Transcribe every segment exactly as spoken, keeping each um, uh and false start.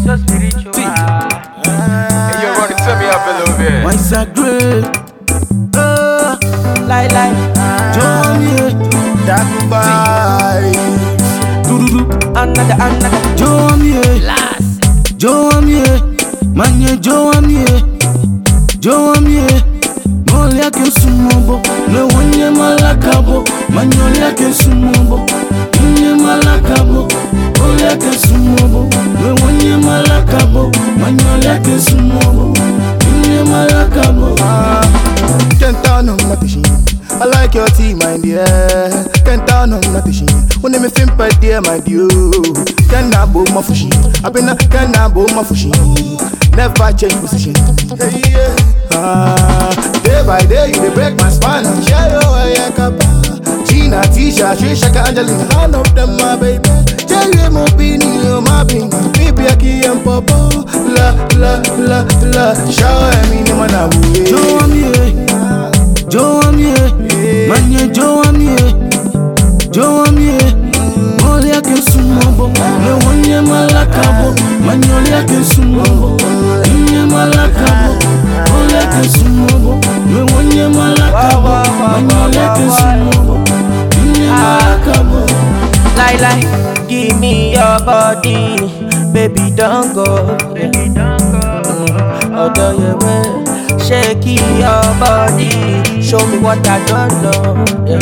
so spiritual. Hey, you want to tell me up a little bit? Why is that great? Uh, Lie, lie. Join me, Dark vibes. do-do-do. Another, another. Join me, Last. join me, manye join me, join me. Molia ke sumobo, le wanye malakabo, manyolia ke sumobo, inye malakabo. Molia ke sumobo, le wanye malakabo, manyolia ke sumobo, inye malakabo. Can't turn on my fishing. I like your tea, my dear. Can't turn on my fishing. When me fin per dear, my dear. Can't I boom my fishing? I been a can't I boom my fishing? Never change position. Hey, yeah. Ah, day by day, you dey break my spine. And share your way, Kappa. Gina, Tisha, Trisha, Angelina, none of them, my baby. Jerry, my beanie, oh my beanie. Baby, I can't pop. La, la, la, la. Show me, no man, I will. Join me, join me, manye join me, join me. Molia ke sumobo, le wanye malakabo, manyolia ke sumobo, inye malakabo. Molia ke sumobo, le wanye malakabo, manyolia ke sumobo, inye malakabo. Lie, lie. Give me your body, baby, don't go. Baby, don't go. Although you way. Shake your body, show me what I don't know. Yeah.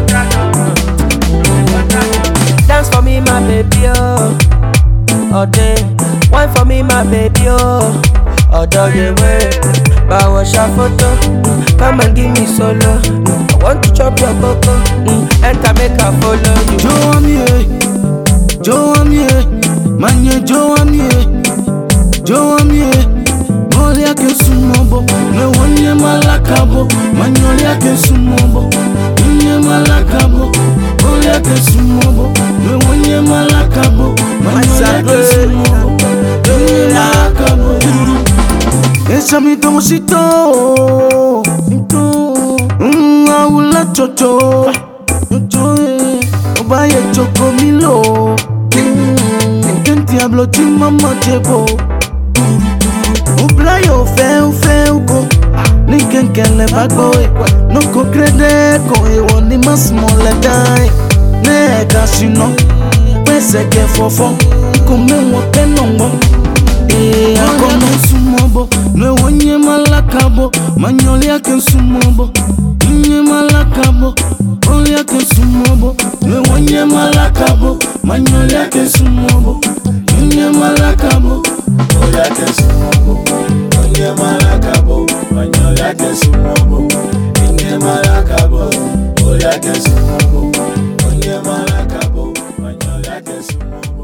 Dance for me, my baby, oh. All day, wine for me, my baby, oh. Although you way, but watch your photo. Come and give me solo. I want to chop your cocoa, mm. Enter make I follow you. Join me, join me, manye join me, join me. Molia ke sumobo, le wanye malakabo, manyolia ke sumobo, inye malakabo. Molia ke sumobo, le wanye malakabo, manyolia ke sumobo, inye malakabo. Esa mi tomosito, mmm, aula chocho, chocho eh, obaye choco milo, mmm, kenti hablo chimama chebo. Ublayo feu feu ko Ninken kele bagoe No ko krede ko Ewo ni masmole dai Ne kasino Pese ke fofo Kume wote nongo E akono sumobo Ne wonye malakabo Manyoli ake sumobo Inye malakabo Oli ake sumobo Ne wonye malakabo Manyoli ake sumobo Inye malakabo Oya ke sumobo, onye malakabo, manyola ke sumobo, inye malakabo. Oya ke sumobo, onye malakabo, manyola ke sumobo.